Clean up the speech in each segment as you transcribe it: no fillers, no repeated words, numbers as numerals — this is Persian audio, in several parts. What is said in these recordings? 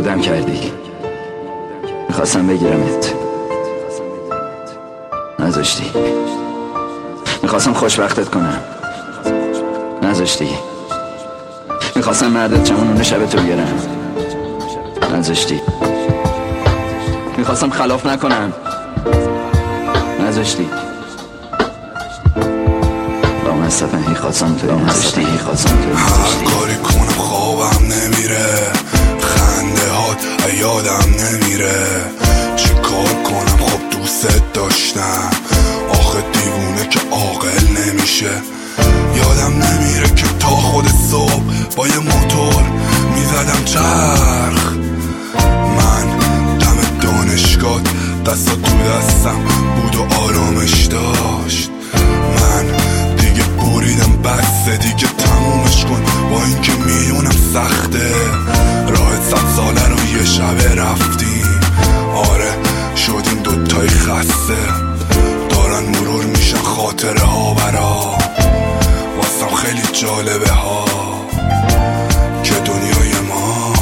نابودم کردی. میخواستم بگیرمت، نذاشتی. میخواستم خوشبختت کنم، نذاشتی. میخواستم مردت جوانون شب تو بیارم، نذاشتی. میخواستم خلاف نکنم، نذاشتی. با من سفنهی خواستم تو نذاشتی. هر کاری کنم خوابم نمیره، خنده هات یادم نمیره. چی کار کنم خب دوست داشتم، آخه دیوونه که عاقل نمیشه. یادم نمیره که تا خود صبح با یه موتور میزدم چرخ. من دم دانشگاه دستا تو دستم بود و آرامش داشت. من دیگه بریدم بسه، دیگه تمومش کن با اینکه میدونم سخته. راه 100 ساله رو یه شبه رفتیم، آره شدیم دوتای خسته. دارن مرور میشن خاطره ها برا، واسم خیلی جالبه ها که دنیای ما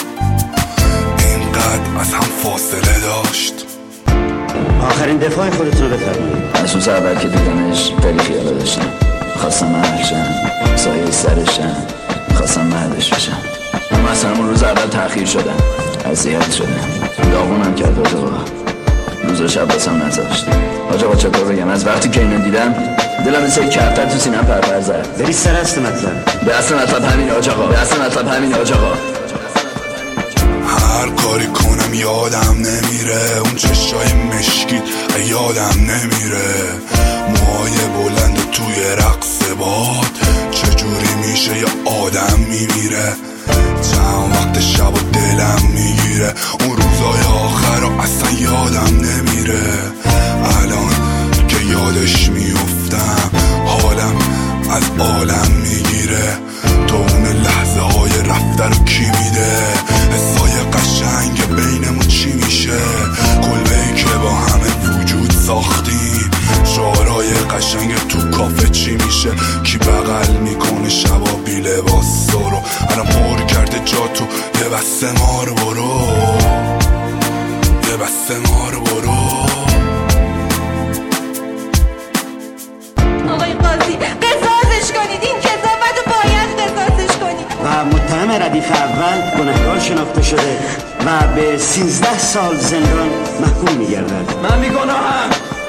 اینقدر از هم فاصله داشت. آخرین دفاع خودتون رو بفرمایید. از روز اول که دیدمش خیلی خیاله داشتم. خواستم مرشم، سایه سرشم، خواستم مردش بشم. اما اصلا اون روز اول تأخیر شدم، اذیت شدم، داغونم کرد آجاقا. روز و شب باسم نذاشت. آجاقا چطور بگم، از وقتی که اینو دیدم دلم مثل کفتر تو سینم پرپر زد. بری سر اصل مطلب. به اصل مطلب همینه آجاقا، به اصل مطلب همینه آجاقا. هر کاری کنم یادم نمیره، اون چشای مشکیت یادم نمیره. موهای بلند و توی رقص باد چجوری میشه یه آدم میمیره. چند وقت شب و دلم میگیره، اون روزای آخر رو اصلا یادم نمیره. الان که یادش میفتم حالم از عالم میگیره. تو اون لحظه های رفته رو کی میده؟ حسای قشنگ بینمون چی میشه؟ کلبه‌ای که با همه وجود ساختیم، شعارهای قشنگ تو کافه چی میشه؟ کی بغل میکنه شبا بی لباس رو؟ الان پر کرده جا تو یه بسته مار برو، یه بسته مار برو. آقای قاضی قصاصش کنید، این کثافت رو باید قصاصش کنید. و متهم ردیف اول گنهکار شناخته شده و به 13 سال زندان محکوم میگردد. من میگناهم،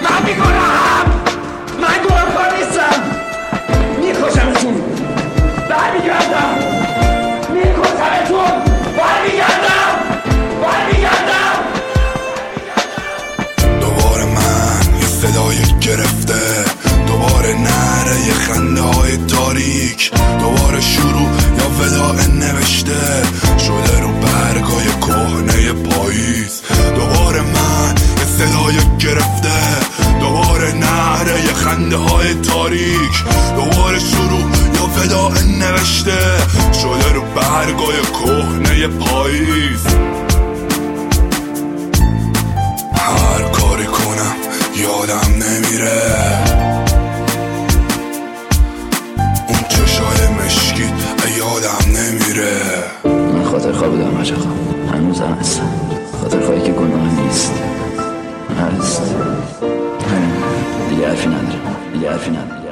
من گناهکار نیستم. میکشمتون، برمیگردم، میکشمتون، برمیگردم. دوباره من یه صدای گرفته، دوباره نره یه خنده های تاریک، دوباره شروع یا وداع نوشته شده رو برگای کهنه پاییز. دوباره من یه صدای گرفته، دوباره نره یه خنده های تاریک، دوباره شروع یا وداع نوشته شده رو برگای کهنه پاییز. هر کاری کنم یادم نمیره، اون چشای مشکیت یادم نمیره. من خاطر خواه بودم آجاقا، هنوزم هستم. خاطر خواهی که گناه نیست، هست. دیگه حرفی ندارم.